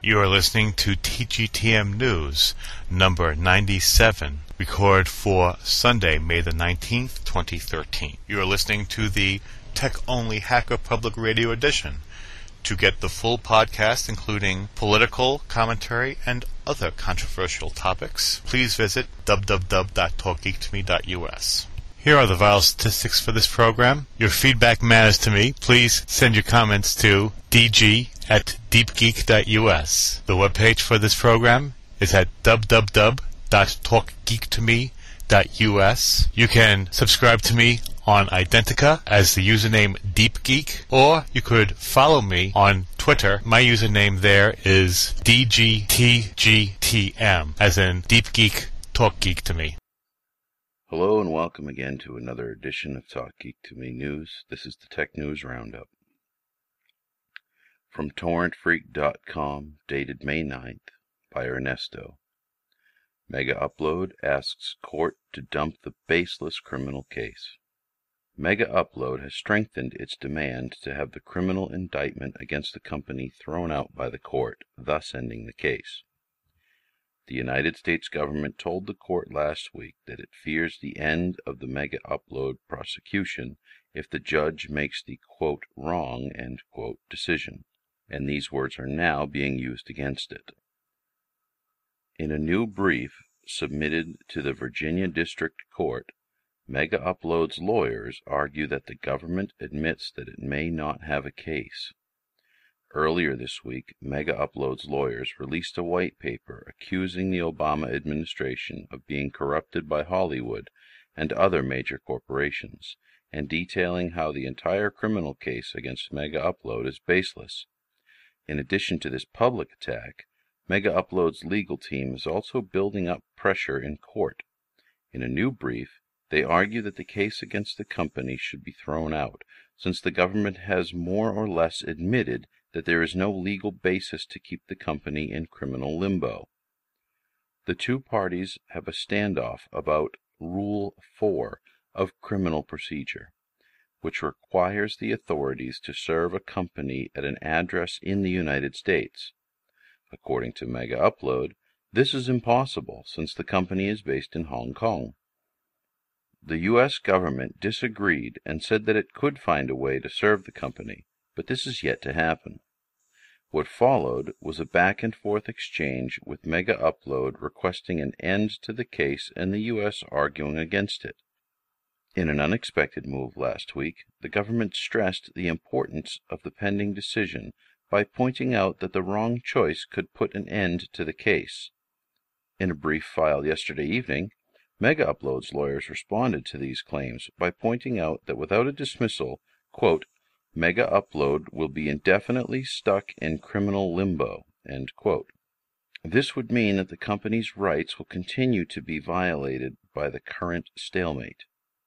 You are listening to TGTM News, number 97, recorded for Sunday, May the 19th, 2013. You are listening to the Tech-Only Hacker Public Radio Edition. To get the full podcast, including political commentary and other controversial topics, please visit www.talkgeektome.us. Here are the vital statistics for this program. Your feedback matters to me. Please send your comments to dg@deepgeek.us. The webpage for this program is at www.talkgeektome.us. You can subscribe to me on Identica as the username DeepGeek, or you could follow me on Twitter. My username there is DGTGTM, as in DeepGeek, Talk Geek to Me. Hello and welcome again to another edition of Talk Geek to Me News. This is the Tech News Roundup. From torrentfreak.com, dated May 9th, by Ernesto. Mega Upload asks court to dump the baseless criminal case. Mega Upload has strengthened its demand to have the criminal indictment against the company thrown out by the court, thus ending the case. The United States government told the court last week that it fears the end of the Mega Upload prosecution if the judge makes the, quote, wrong, end quote, decision, and these words are now being used against it. In a new brief submitted to the Virginia District Court, Mega Upload's lawyers argue that the government admits that it may not have a case. Earlier this week, Mega Upload's lawyers released a white paper accusing the Obama administration of being corrupted by Hollywood and other major corporations, and detailing how the entire criminal case against Mega Upload is baseless. In addition to this public attack, Mega Upload's legal team is also building up pressure in court. In a new brief, they argue that the case against the company should be thrown out, since the government has more or less admitted that there is no legal basis to keep the company in criminal limbo. The two parties have a standoff about Rule 4 of criminal procedure, which requires the authorities to serve a company at an address in the United States. According to Mega Upload, this is impossible since the company is based in Hong Kong. The U.S. government disagreed and said that it could find a way to serve the company, but this is yet to happen. What followed was a back-and-forth exchange with Mega Upload requesting an end to the case and the U.S. arguing against it. In an unexpected move last week, the government stressed the importance of the pending decision by pointing out that the wrong choice could put an end to the case. In a brief filed yesterday evening, Mega Upload's lawyers responded to these claims by pointing out that without a dismissal, quote, Mega Upload will be indefinitely stuck in criminal limbo, end quote. This would mean that the company's rights will continue to be violated by the current stalemate.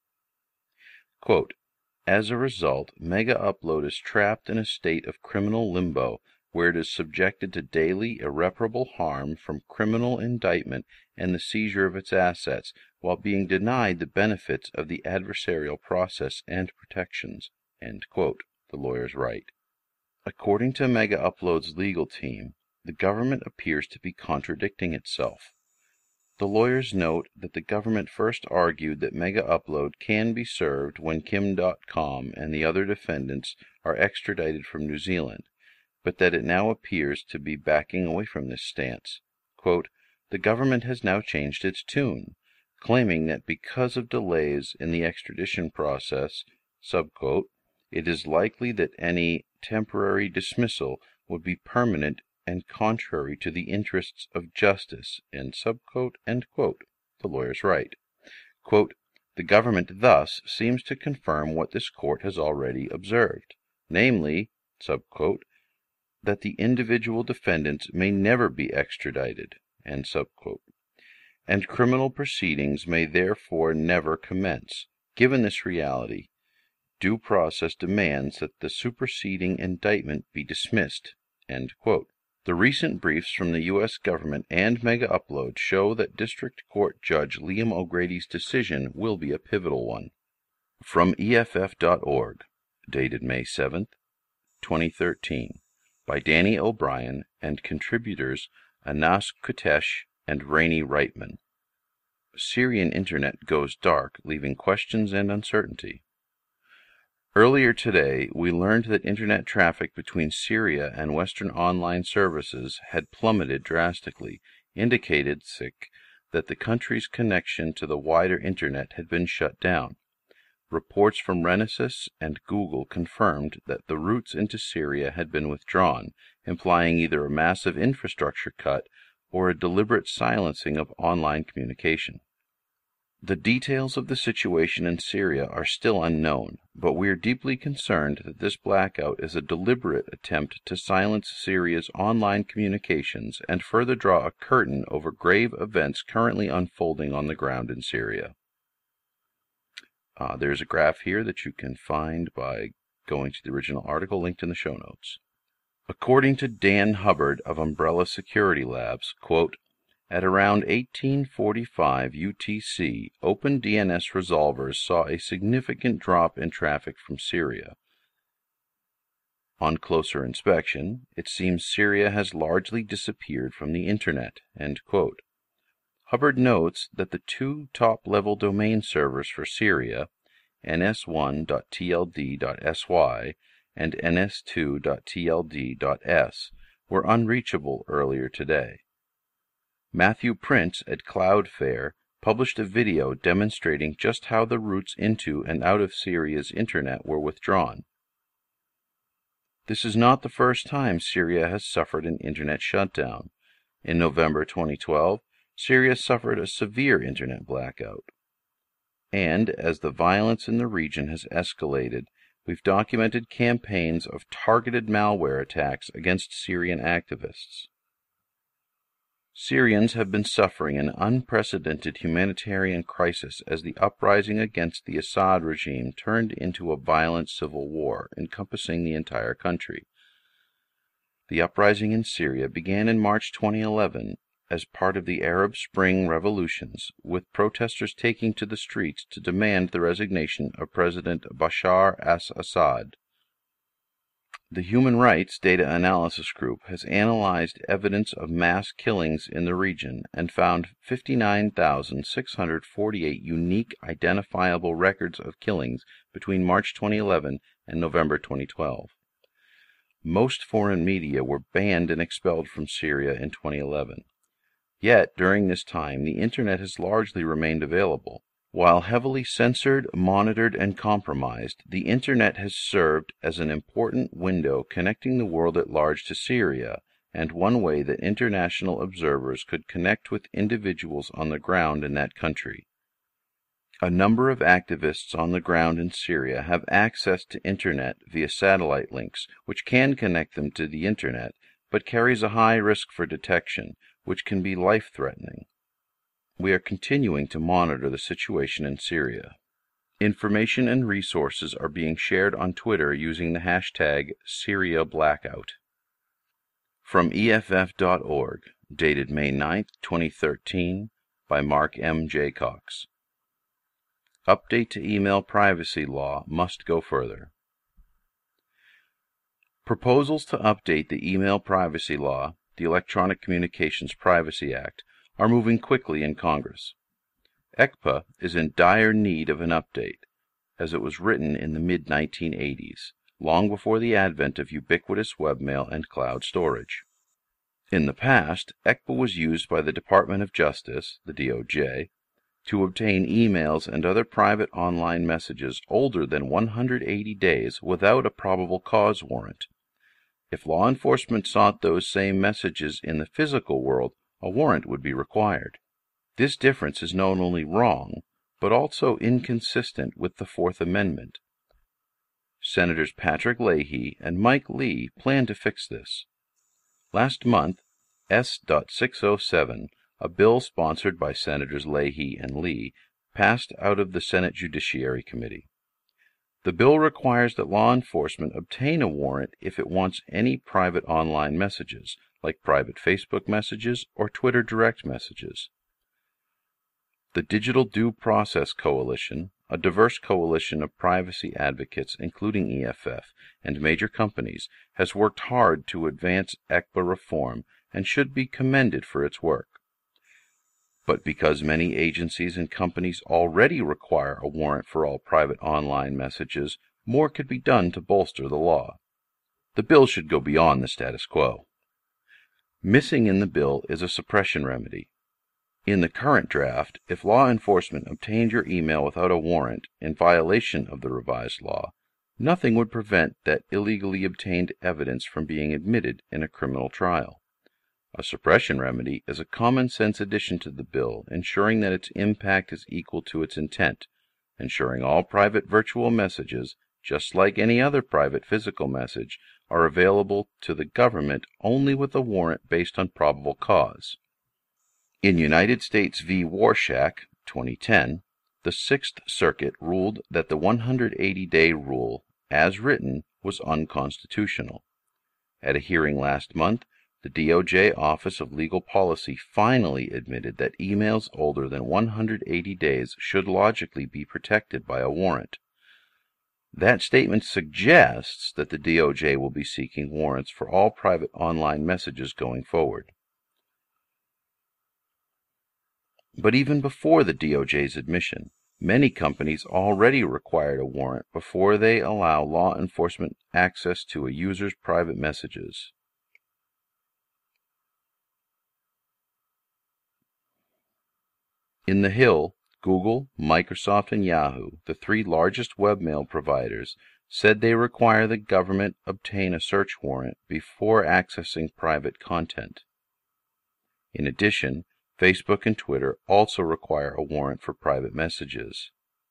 Quote, as a result, Mega Upload is trapped in a state of criminal limbo where it is subjected to daily irreparable harm from criminal indictment and the seizure of its assets, while being denied the benefits of the adversarial process and protections, end quote, the lawyers write. According to Mega Upload's legal team, the government appears to be contradicting itself. The lawyers note that the government first argued that Mega Upload can be served when Kim.com and the other defendants are extradited from New Zealand, but that it now appears to be backing away from this stance. Quote, the government has now changed its tune, claiming that because of delays in the extradition process, subquote, it is likely that any temporary dismissal would be permanent and contrary to the interests of justice, and subquote, end quote, the lawyers write. Quote, the government thus seems to confirm what this court has already observed, namely, subquote, that the individual defendants may never be extradited, end subquote, and criminal proceedings may therefore never commence. Given this reality, due process demands that the superseding indictment be dismissed, end quote. The recent briefs from the U.S. government and Mega Upload show that District Court Judge Liam O'Grady's decision will be a pivotal one. From EFF.org, dated May 7th, 2013. by Danny O'Brien and contributors Anas Kutesh and Rainey Reitman. Syrian internet goes dark, leaving questions and uncertainty. Earlier today, we learned that internet traffic between Syria and Western online services had plummeted drastically, indicated that the country's connection to the wider internet had been shut down. Reports from Renesas and Google confirmed that the routes into Syria had been withdrawn, implying either a massive infrastructure cut or a deliberate silencing of online communication. The details of the situation in Syria are still unknown, but we are deeply concerned that this blackout is a deliberate attempt to silence Syria's online communications and further draw a curtain over grave events currently unfolding on the ground in Syria. There's a graph here that you can find by going to the original article linked in the show notes. According to Dan Hubbard of Umbrella Security Labs, quote, at around 1845 UTC, OpenDNS resolvers saw a significant drop in traffic from Syria. On closer inspection, it seems Syria has largely disappeared from the Internet. End quote. Hubbard notes that the two top-level domain servers for Syria, ns1.tld.sy and ns2.tld.s, were unreachable earlier today. Matthew Prince at Cloudflare published a video demonstrating just how the routes into and out of Syria's internet were withdrawn. This is not the first time Syria has suffered an internet shutdown. In November 2012, Syria suffered a severe internet blackout. And as the violence in the region has escalated, we've documented campaigns of targeted malware attacks against Syrian activists. Syrians have been suffering an unprecedented humanitarian crisis as the uprising against the Assad regime turned into a violent civil war encompassing the entire country. The uprising in Syria began in March 2011 as part of the Arab Spring revolutions, with protesters taking to the streets to demand the resignation of President Bashar al-Assad. The Human Rights Data Analysis Group has analyzed evidence of mass killings in the region and found 59,648 unique identifiable records of killings between March 2011 and November 2012. Most foreign media were banned and expelled from Syria in 2011. Yet, during this time, the Internet has largely remained available. While heavily censored, monitored, and compromised, the Internet has served as an important window connecting the world at large to Syria, and one way that international observers could connect with individuals on the ground in that country. A number of activists on the ground in Syria have access to Internet via satellite links, which can connect them to the Internet, but carries a high risk for detection, which can be life-threatening. We are continuing to monitor the situation in Syria. Information and resources are being shared on Twitter using the hashtag SyriaBlackout. From EFF.org, dated May 9, 2013, by Mark M. Jaycox. Update to email privacy law must go further. Proposals to update the email privacy law, the Electronic Communications Privacy Act, are moving quickly in Congress. ECPA is in dire need of an update, as it was written in the mid-1980s, long before the advent of ubiquitous webmail and cloud storage. In the past, ECPA was used by the Department of Justice, the DOJ, to obtain emails and other private online messages older than 180 days without a probable cause warrant. If law enforcement sought those same messages in the physical world, a warrant would be required. This difference is not only wrong, but also inconsistent with the Fourth Amendment. Senators Patrick Leahy and Mike Lee plan to fix this. Last month, S.607, a bill sponsored by Senators Leahy and Lee, passed out of the Senate Judiciary Committee. The bill requires that law enforcement obtain a warrant if it wants any private online messages, like private Facebook messages or Twitter direct messages. The Digital Due Process Coalition, a diverse coalition of privacy advocates, including EFF and major companies, has worked hard to advance ECPA reform and should be commended for its work. But because many agencies and companies already require a warrant for all private online messages, more could be done to bolster the law. The bill should go beyond the status quo. Missing in the bill is a suppression remedy. In the current draft, if law enforcement obtained your email without a warrant in violation of the revised law, nothing would prevent that illegally obtained evidence from being admitted in a criminal trial. A suppression remedy is a common-sense addition to the bill, ensuring that its impact is equal to its intent, ensuring all private virtual messages, just like any other private physical message, are available to the government only with a warrant based on probable cause. In United States v. Warshak, 2010, the Sixth Circuit ruled that the 180-day rule, as written, was unconstitutional. At a hearing last month, the DOJ Office of Legal Policy finally admitted that emails older than 180 days should logically be protected by a warrant. That statement suggests that the DOJ will be seeking warrants for all private online messages going forward. But even before the DOJ's admission, many companies already required a warrant before they allow law enforcement access to a user's private messages. In the Hill, Google, Microsoft, and Yahoo, the three largest webmail providers, said they require the government obtain a search warrant before accessing private content. In addition, Facebook and Twitter also require a warrant for private messages.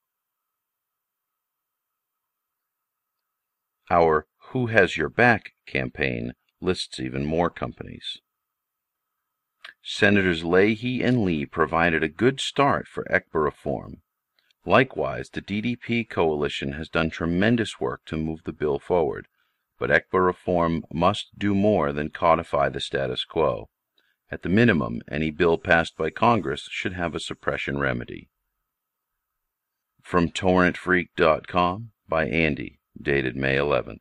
Our Who Has Your Back campaign lists even more companies. Senators Leahy and Lee provided a good start for ECPA reform. Likewise, the DDP coalition has done tremendous work to move the bill forward, but ECPA reform must do more than codify the status quo. At the minimum, any bill passed by Congress should have a suppression remedy. From torrentfreak.com by Andy, dated May 11th.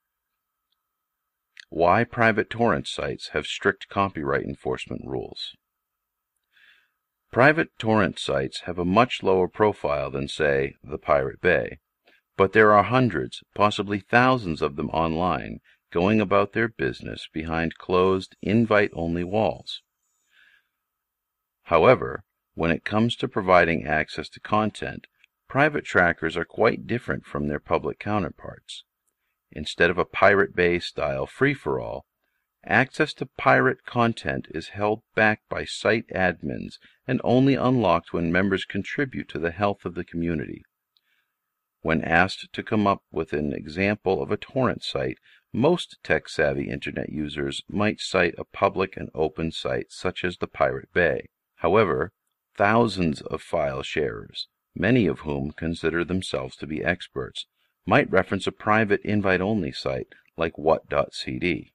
Why private torrent sites have strict copyright enforcement rules. Private torrent sites have a much lower profile than, say, the Pirate Bay, but there are hundreds, possibly thousands of them online, going about their business behind closed, invite-only walls. However, when it comes to providing access to content, private trackers are quite different from their public counterparts. Instead of a Pirate Bay-style free-for-all, access to pirate content is held back by site admins and only unlocked when members contribute to the health of the community. When asked to come up with an example of a torrent site, most tech-savvy Internet users might cite a public and open site such as the Pirate Bay. However, thousands of file sharers, many of whom consider themselves to be experts, might reference a private invite-only site like what.cd,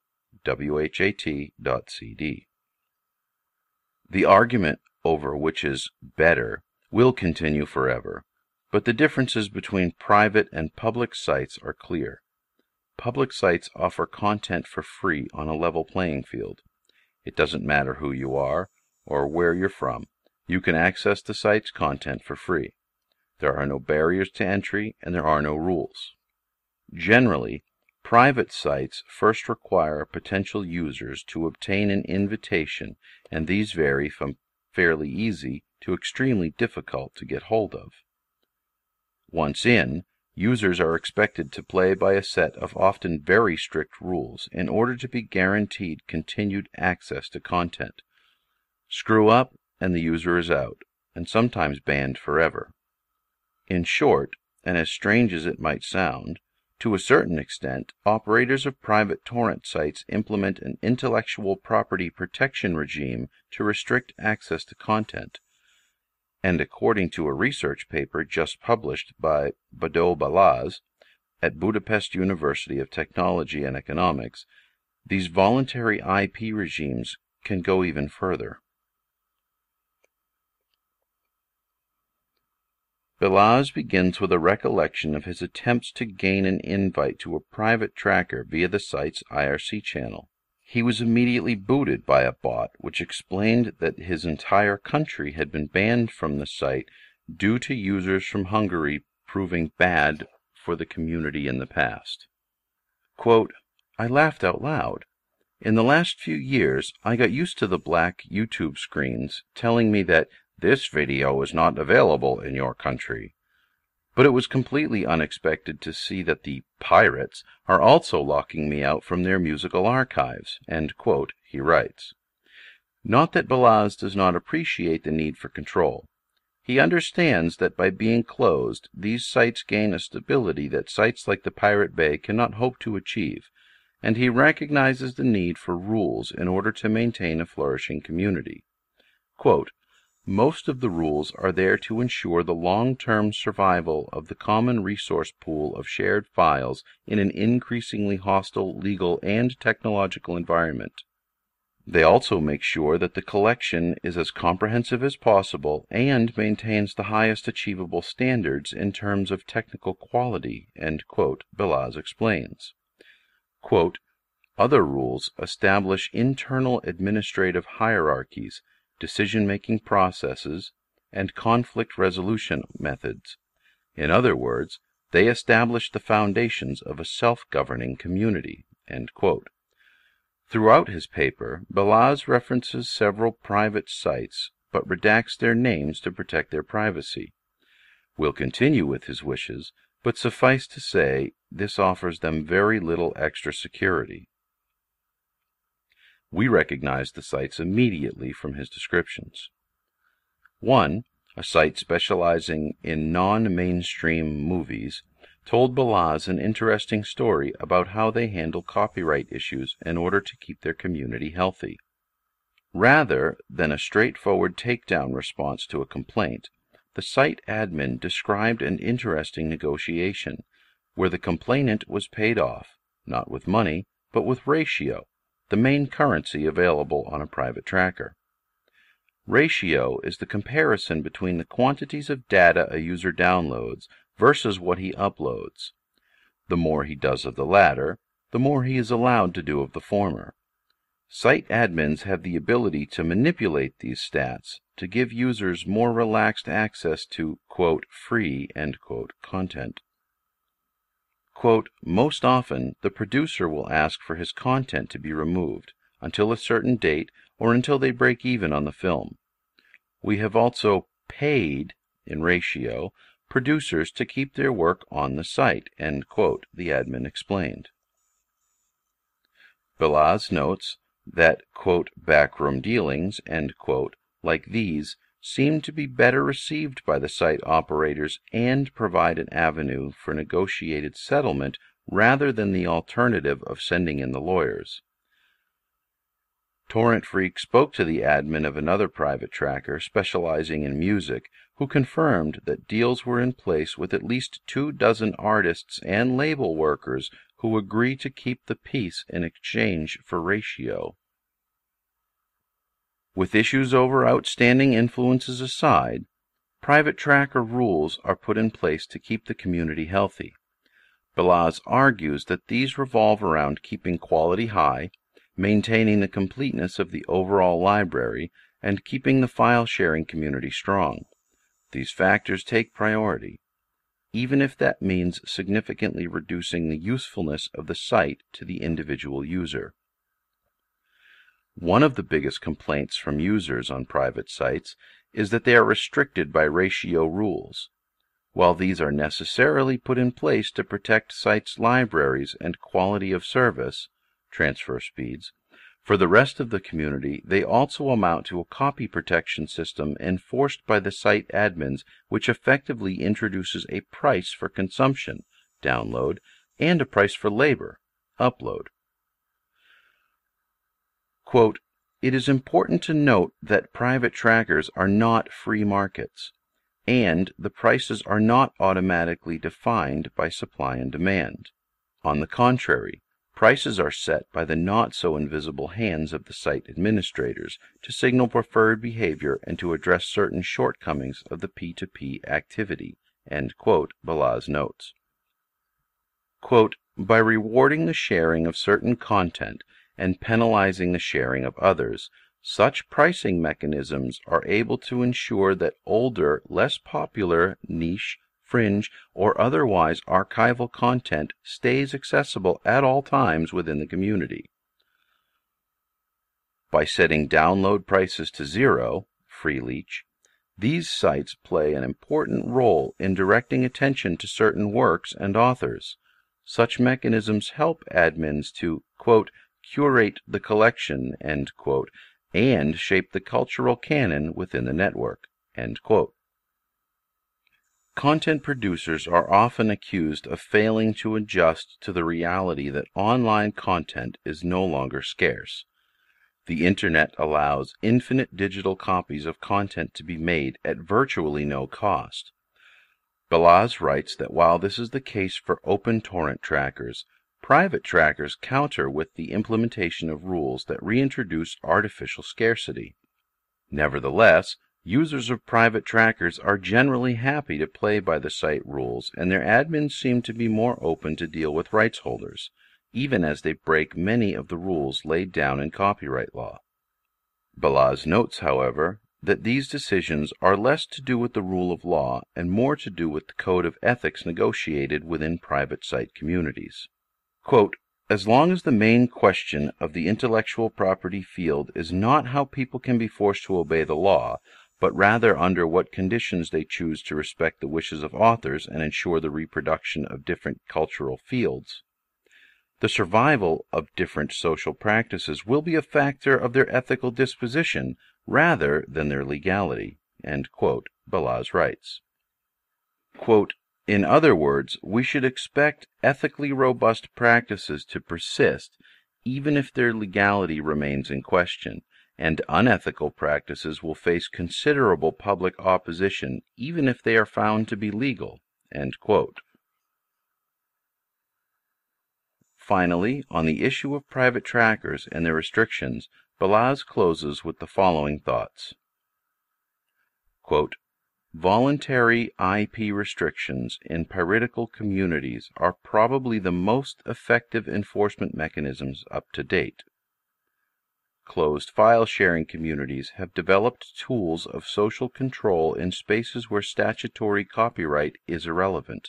what.cd. The argument over which is better will continue forever, but the differences between private and public sites are clear. Public sites offer content for free on a level playing field. It doesn't matter who you are or where you're from. You can access the site's content for free. There are no barriers to entry, and there are no rules. Generally, private sites first require potential users to obtain an invitation, and these vary from fairly easy to extremely difficult to get hold of. Once in, users are expected to play by a set of often very strict rules in order to be guaranteed continued access to content. Screw up, and the user is out, and sometimes banned forever. In short, and as strange as it might sound, to a certain extent, operators of private torrent sites implement an intellectual property protection regime to restrict access to content. And according to a research paper just published by Bado Balaz at Budapest University of Technology and Economics, these voluntary IP regimes can go even further. Balazs begins with a recollection of his attempts to gain an invite to a private tracker via the site's IRC channel. He was immediately booted by a bot which explained that his entire country had been banned from the site due to users from Hungary proving bad for the community in the past. Quote, "I laughed out loud. In the last few years, I got used to the black YouTube screens telling me that this video is not available in your country. But it was completely unexpected to see that the pirates are also locking me out from their musical archives," end quote, he writes. Not that Balazs does not appreciate the need for control. He understands that by being closed, these sites gain a stability that sites like the Pirate Bay cannot hope to achieve, and he recognizes the need for rules in order to maintain a flourishing community. Quote, "Most of the rules are there to ensure the long-term survival of the common resource pool of shared files in an increasingly hostile legal and technological environment. They also make sure that the collection is as comprehensive as possible and maintains the highest achievable standards in terms of technical quality," end quote, Balazs explains. Quote, "Other rules establish internal administrative hierarchies, decision-making processes, and conflict resolution methods. In other words, they establish the foundations of a self-governing community," end quote. Throughout his paper, Balazs references several private sites, but redacts their names to protect their privacy. We'll continue with his wishes, but suffice to say, this offers them very little extra security. We recognize the sites immediately from his descriptions. 1, a site specializing in non-mainstream movies, told Balazs an interesting story about how they handle copyright issues in order to keep their community healthy. Rather than a straightforward takedown response to a complaint, the site admin described an interesting negotiation where the complainant was paid off, not with money, but with ratio, the main currency available on a private tracker. Ratio is the comparison between the quantities of data a user downloads versus what he uploads. The more he does of the latter, the more he is allowed to do of the former. Site admins have the ability to manipulate these stats to give users more relaxed access to, quote, free, end quote, content. Quote, "Most often, the producer will ask for his content to be removed until a certain date or until they break even on the film. We have also paid, in ratio, producers to keep their work on the site," end quote, the admin explained. Balazs notes that, quote, "backroom dealings," end quote, like these seem to be better received by the site operators and provide an avenue for negotiated settlement rather than the alternative of sending in the lawyers. Torrent Freak spoke to the admin of another private tracker specializing in music, who confirmed that deals were in place with at least 24 artists and label workers who agree to keep the peace in exchange for ratio. With issues over outstanding influences aside, private tracker rules are put in place to keep the community healthy. Balazs argues that these revolve around keeping quality high, maintaining the completeness of the overall library, and keeping the file-sharing community strong. These factors take priority, even if that means significantly reducing the usefulness of the site to the individual user. One of the biggest complaints from users on private sites is that they are restricted by ratio rules. While these are necessarily put in place to protect sites' libraries and quality of service, transfer speeds, for the rest of the community, they also amount to a copy protection system enforced by the site admins, which effectively introduces a price for consumption, download, and a price for labor, upload. Quote, "It is important to note that private trackers are not free markets, and the prices are not automatically defined by supply and demand. On the contrary, prices are set by the not-so-invisible hands of the site administrators to signal preferred behavior and to address certain shortcomings of the P2P activity," End quote, Balazs notes. Quote, by rewarding the sharing of certain content and penalizing the sharing of others, such pricing mechanisms are able to ensure that older, less popular, niche, fringe, or otherwise archival content stays accessible at all times within the community. By setting download prices to zero, FreeLeech, these sites play an important role in directing attention to certain works and authors. Such mechanisms help admins to, quote, curate the collection, end quote, and shape the cultural canon within the network, end quote. Content producers are often accused of failing to adjust to the reality that online content is no longer scarce. The Internet allows infinite digital copies of content to be made at virtually no cost. Balazs writes that while this is the case for open torrent trackers, private trackers counter with the implementation of rules that reintroduce artificial scarcity. Nevertheless, users of private trackers are generally happy to play by the site rules, and their admins seem to be more open to deal with rights holders, even as they break many of the rules laid down in copyright law. Balazs notes, however, that these decisions are less to do with the rule of law and more to do with the code of ethics negotiated within private site communities. Quote, as long as the main question of the intellectual property field is not how people can be forced to obey the law, but rather under what conditions they choose to respect the wishes of authors and ensure the reproduction of different cultural fields, the survival of different social practices will be a factor of their ethical disposition rather than their legality, end quote, Balazs writes. Quote, in other words, we should expect ethically robust practices to persist even if their legality remains in question, and unethical practices will face considerable public opposition even if they are found to be legal, end quote. Finally, on the issue of private trackers and their restrictions, Balazs closes with the following thoughts. Quote, voluntary IP restrictions in piratical communities are probably the most effective enforcement mechanisms up to date. Closed file sharing communities have developed tools of social control in spaces where statutory copyright is irrelevant.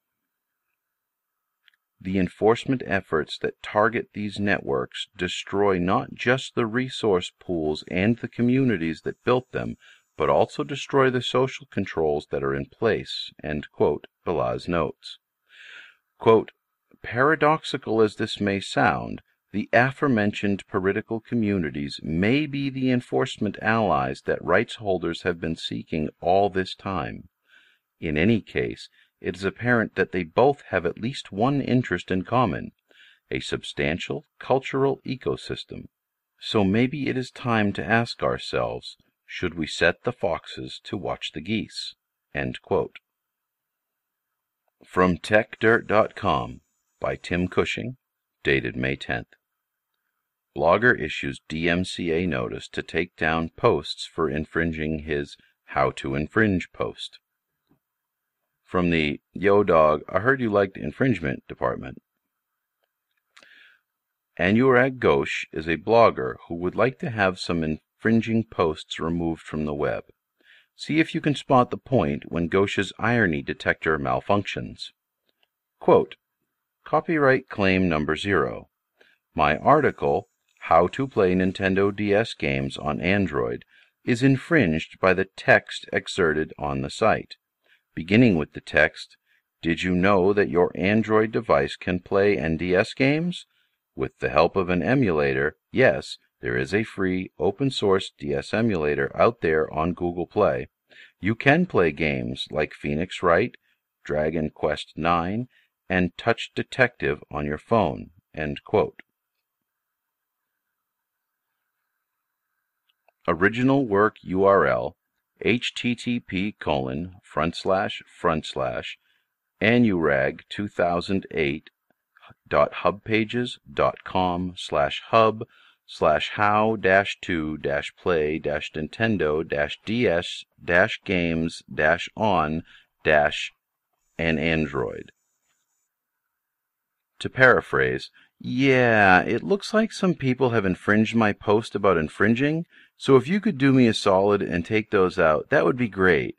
The enforcement efforts that target these networks destroy not just the resource pools and the communities that built them, but also destroy the social controls that are in place, end quote, Balazs notes. Quote, paradoxical as this may sound, the aforementioned piratical communities may be the enforcement allies that rights holders have been seeking all this time. In any case, it is apparent that they both have at least one interest in common, a substantial cultural ecosystem. So maybe it is time to ask ourselves, should we set the foxes to watch the geese? End quote. From TechDirt.com by Tim Cushing, dated May 10th. Blogger issues DMCA notice to take down posts for infringing his How to Infringe post. From the Yo Dog, I Heard You Liked Infringement department. Anurag Ghosh is a blogger who would like to have some infringing posts removed from the web. See if you can spot the point when Ghosh's irony detector malfunctions. Quote, copyright claim number 0. My article, How to Play Nintendo DS Games on Android, is infringed by the text exerted on the site. Beginning with the text, did you know that your Android device can play NDS games? With the help of an emulator, yes, there is a free, open-source DS emulator out there on Google Play. You can play games like Phoenix Wright, Dragon Quest IX, and Touch Detective on your phone. End quote. Original work URL, http://anurag2008.hubpages.com/hub/how-to-play-nintendo-ds-games-on- and Android. To paraphrase, yeah, it looks like some people have infringed my post about infringing, so if you could do me a solid and take those out, that would be great.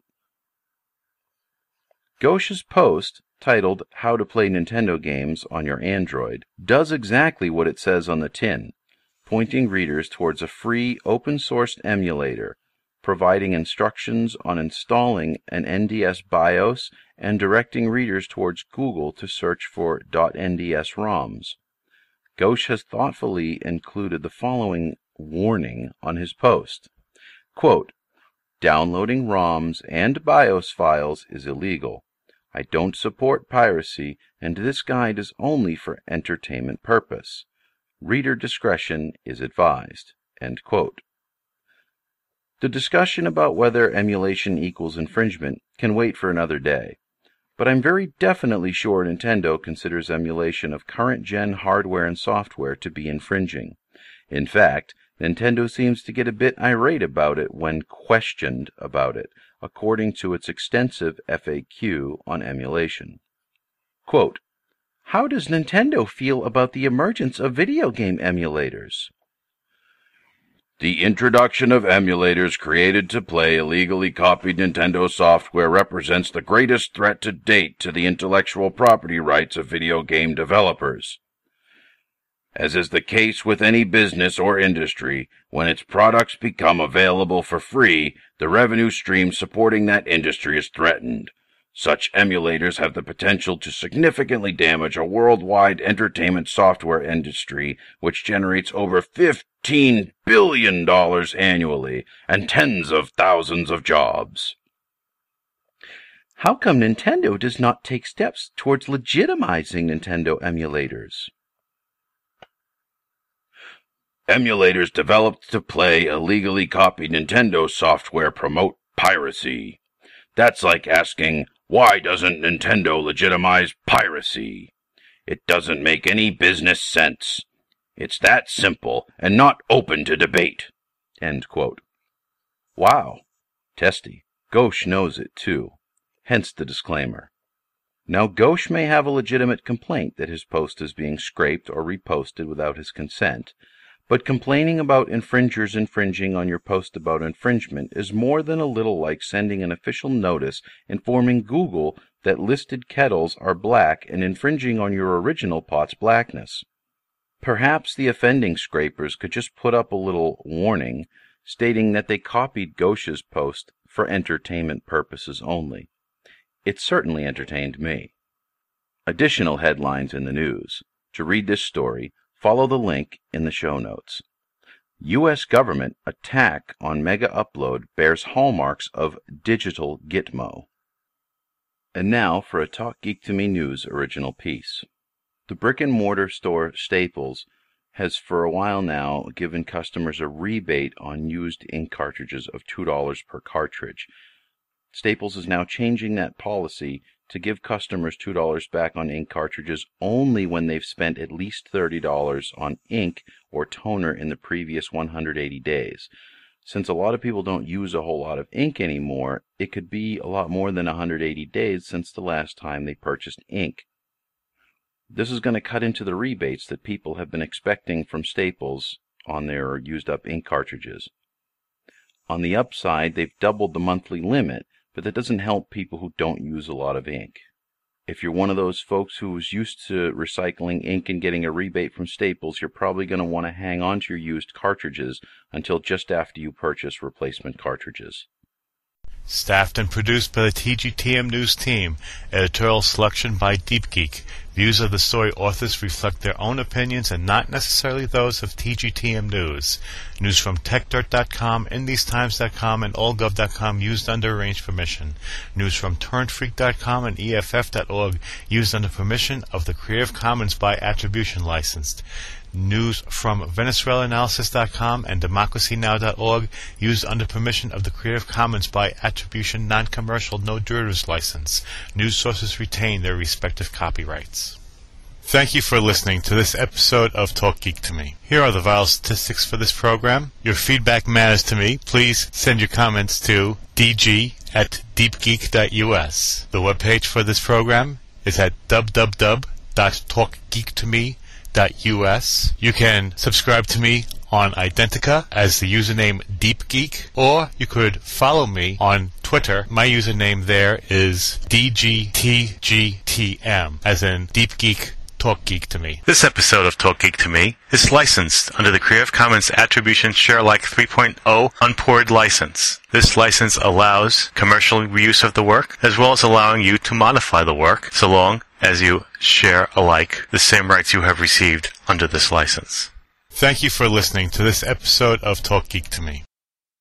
Ghosh's post, titled How to Play Nintendo Games on Your Android, does exactly what it says on the tin, pointing readers towards a free, open-sourced emulator, providing instructions on installing an NDS BIOS and directing readers towards Google to search for .nds ROMs. Ghosh has thoughtfully included the following warning on his post. Quote, "Downloading ROMs and BIOS files is illegal. I don't support piracy, and this guide is only for entertainment purpose. Reader discretion is advised." End quote. The discussion about whether emulation equals infringement can wait for another day, but I'm very definitely sure Nintendo considers emulation of current-gen hardware and software to be infringing. In fact, Nintendo seems to get a bit irate about it when questioned about it, according to its extensive FAQ on emulation. Quote, "How does Nintendo feel about the emergence of video game emulators?" "The introduction of emulators created to play illegally copied Nintendo software represents the greatest threat to date to the intellectual property rights of video game developers. As is the case with any business or industry, when its products become available for free, the revenue stream supporting that industry is threatened. Such emulators have the potential to significantly damage a worldwide entertainment software industry which generates over $15 billion annually and tens of thousands of jobs." How come Nintendo does not take steps towards legitimizing Nintendo emulators? "Emulators developed to play illegally copied Nintendo software promote piracy. That's like asking, why doesn't Nintendo legitimize piracy? It doesn't make any business sense. It's that simple and not open to debate." End quote. Wow. Testy. Ghosh knows it too. Hence the disclaimer. Now, Ghosh may have a legitimate complaint that his post is being scraped or reposted without his consent, but complaining about infringers infringing on your post about infringement is more than a little like sending an official notice informing Google that listed kettles are black and infringing on your original pot's blackness. Perhaps the offending scrapers could just put up a little warning stating that they copied Ghosh's post for entertainment purposes only. It certainly entertained me. Additional headlines in the news. To read this story, follow the link in the show notes. U.S. government attack on Mega Upload bears hallmarks of digital Gitmo. And now for a Talk Geek to Me News original piece. The brick-and-mortar store Staples has for a while now given customers a rebate on used ink cartridges of $2 per cartridge. Staples is now changing that policy to give customers $2 back on ink cartridges only when they've spent at least $30 on ink or toner in the previous 180 days. Since a lot of people don't use a whole lot of ink anymore, it could be a lot more than 180 days since the last time they purchased ink. This is going to cut into the rebates that people have been expecting from Staples on their used-up ink cartridges. On the upside, they've doubled the monthly limit, but that doesn't help people who don't use a lot of ink. If you're one of those folks who's used to recycling ink and getting a rebate from Staples, you're probably going to want to hang on to your used cartridges until just after you purchase replacement cartridges. Staffed and produced by the TGTM News team. Editorial selection by DeepGeek. Views of the story authors reflect their own opinions and not necessarily those of TGTM News. News from TechDirt.com, IndiesTimes.com, and AllGov.com used under arranged permission. News from TorrentFreak.com and EFF.org used under permission of the Creative Commons by Attribution licensed. News from VenezuelaAnalysis.com and DemocracyNow.org used under permission of the Creative Commons by Attribution Non-Commercial No Derivatives license. News sources retain their respective copyrights. Thank you for listening to this episode of Talk Geek to Me. Here are the viral statistics for this program. Your feedback matters to me. Please send your comments to dg@deepgeek.us. The webpage for this program is at www.talkgeektome.us. You can subscribe to me on Identica as the username DeepGeek, or you could follow me on Twitter. My username there is DGTGTM, as in Deep Geek Talk Geek to Me. This episode of Talk Geek to Me is licensed under the Creative Commons Attribution Share Alike 3.0 Unported license. This license allows commercial reuse of the work, as well as allowing you to modify the work, so long as you share alike the same rights you have received under this license. Thank you for listening to this episode of Talk Geek to Me.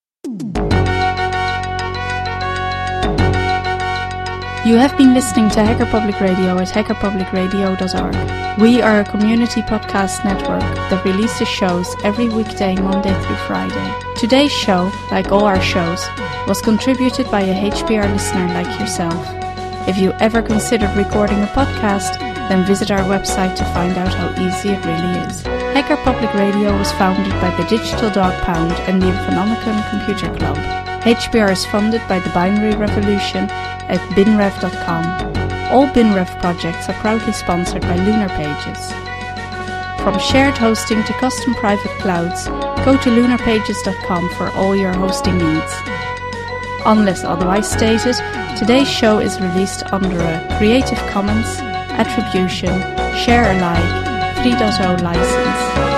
You have been listening to Hacker Public Radio at hackerpublicradio.org. We are a community podcast network that releases shows every weekday, Monday through Friday. Today's show, like all our shows, was contributed by a HPR listener like yourself. If you ever considered recording a podcast, then visit our website to find out how easy it really is. Hacker Public Radio was founded by the Digital Dog Pound and the Infonomicon Computer Club. HPR is funded by the Binary Revolution at binrev.com. All BinRev projects are proudly sponsored by Lunar Pages. From shared hosting to custom private clouds, go to lunarpages.com for all your hosting needs. Unless otherwise stated, today's show is released under a Creative Commons Attribution Share Alike 3.0 license.